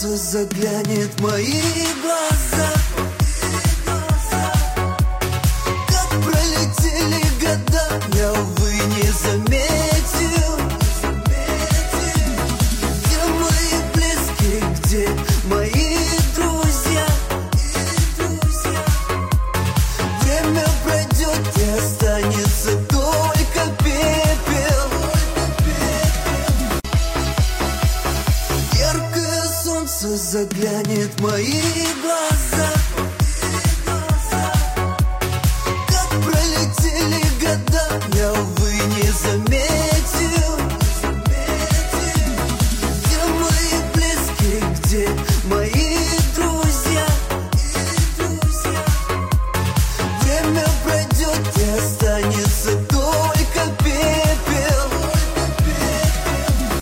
солнце заглянет в мои глаза, как пролетели года, я, увы, не заметил. Где мои близкие, где мои друзья? Время пройдет и останется только пепел. Яркое солнце заглянет в мои глаза,